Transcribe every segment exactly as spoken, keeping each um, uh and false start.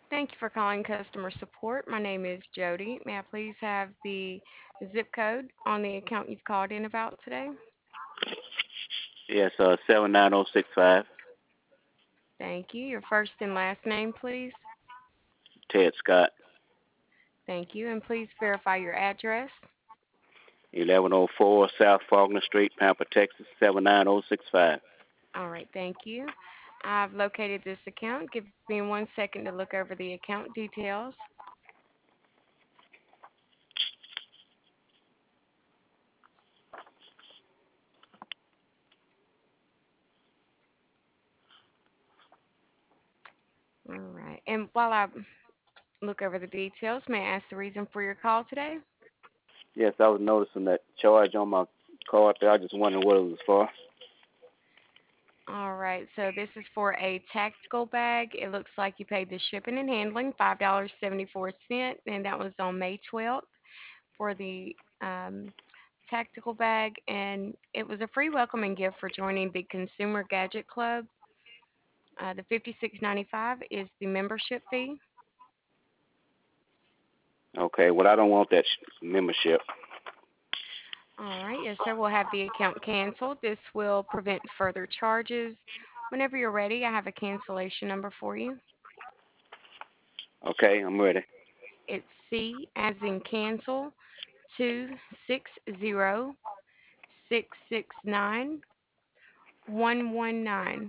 Thank you for calling customer support. My name is Jody. May I please have the zip code on the account you've called in about today? Yes, uh, seven nine zero six five. Thank you. Your first and last name, please. Ted Scott, Thank you. And please verify your address. eleven oh four South Faulkner Street, Pampa, Texas, seven nine zero six five. All right, thank you. I've located this account. Give me one second to look over the account details. All right. And while I look over the details, may I ask the reason for your call today? Yes, I was noticing that charge on my card there. I just wondering what it was for. All right, so this is for a tactical bag. It looks like you paid the shipping and handling five dollars and seventy-four cents, and that was on May twelfth for the um, tactical bag. And it was a free welcoming gift for joining the Consumer Gadget Club. Uh, the fifty-six ninety-five is the membership fee. Okay, well, I don't want that sh- membership. All right, yes, sir. We'll have the account canceled. This will prevent further charges. Whenever you're ready, I have a cancellation number for you. Okay, I'm ready. It's C as in cancel two six zero six six nine one one nine.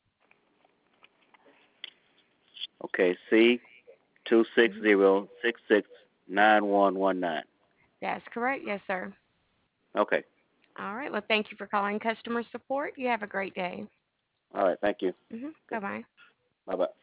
Okay, C two six Mm-hmm. zero six six nine one one nine. That's correct. Yes, sir. Okay, All right. Well, thank you for calling customer support. You have a great day. all right, thank you. Hmm. Okay, Bye bye. bye bye.